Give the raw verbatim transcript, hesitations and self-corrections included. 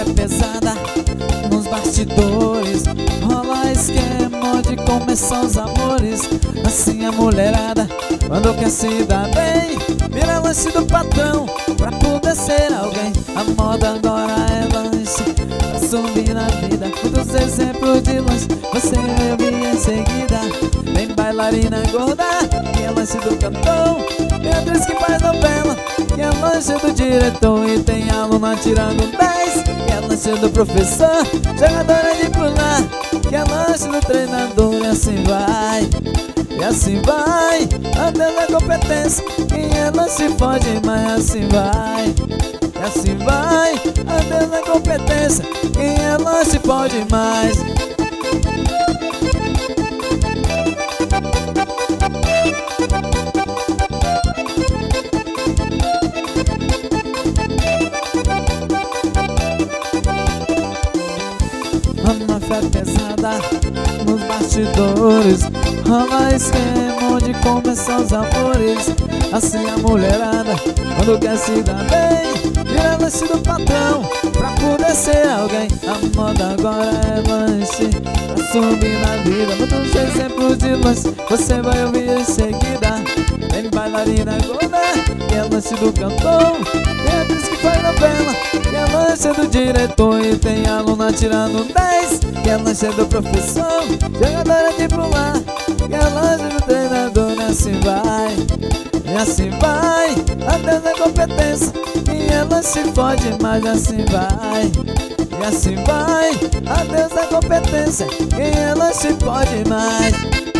é pesada nos bastidores, rola esquema de começar os amores. Assim a mulherada, quando quer se dar bem, vira lanche do patrão pra poder ser alguém. A moda agora é lanche pra subir na vida. Muitos exemplos de lanche você vai ouvir em seguida. Tem bailarina gorda, que é lanche do cantão. Tem atriz que faz novela, que é lanche do diretor. E tem aluna tirando dez, que é lanche do professor. Jogadora de pular, que é lanche do treinador. E assim vai, e assim vai, até na competência. Quem é lanche pode, mas assim vai, e assim vai, até na competência. Quem é lanche pode mais. A máfia é pesada nos bastidores, rola esquema de começar os amores. Assim a mulherada, quando quer se dar bem, vira lanche do patrão pra poder ser alguém. A moda agora é lanche pra subir na vida. Muitos exemplos de lanche você vai ouvir em seguida. Tem bailarina gorda, que é lanche do cantor. Tem atriz que faz novela, que é lanche do diretor. E tem aluna tirando dez, que é lanche do professor. Jogadora de pular, que é lanche do treinador. E assim vai, e assim vai, até na competência. Quem é lanche pode, mas assim vai, e assim vai, adeus da competência. Quem é lanche pode mais.